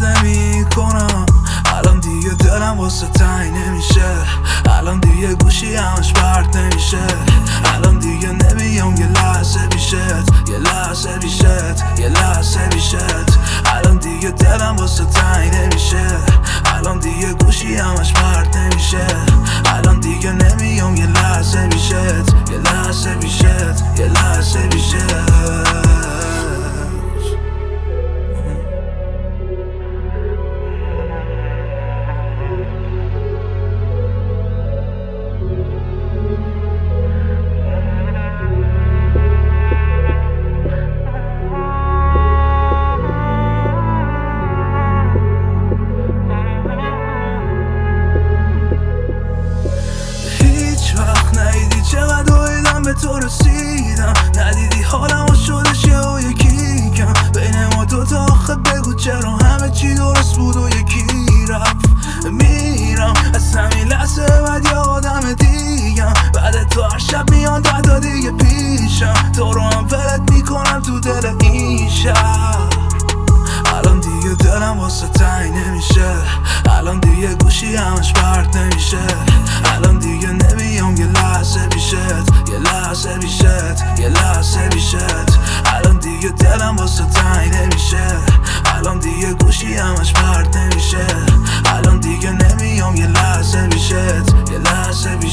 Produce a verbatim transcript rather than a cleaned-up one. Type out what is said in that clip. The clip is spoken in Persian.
نمی کنم. الان دیگه دلم واسه تنگ نمیشه، الان دیگه گوشی همش پرت نمیشه. الان دیگه نمیام یه لحظه بیشت، یه لحظه بیشت، یه لحظه بیشت. الان دیگه دلم واسه تنگ نمیشه، الان دیگه گوشی همش پرت نمیشه. الان دیگه نمیام یه لحظه بیشت، یه لحظه بیشت، یه لحظه بیشت. چقدر اویدم به تو رسیدم، ندیدی حالمو شدش یه و یکی کم. بین ما دوتا آخه بگو چرا همه چی درست بود و یکی رفت. میرم از همین لحظه بعد یه آدم دیگم، بعد تو هر شب میان ده تا دیگه پیشم. تو رو هم ولت میکنم تو دل این شب. الان دیگه دلم واسه تنگ نمیشه، الان دیگه گوشی همش پرت نمیشه. الان دیگه نمیام یه لحظه بیشت، یه لحظه بیشت، یه لحظه بیشت. الان دیگه دلم واسه تنگ نمیشه، الان دیگه گوشی همش پرت نمیشه. الان دیگه نمیام یه لحظه بیشت، یه لحظه بیشت.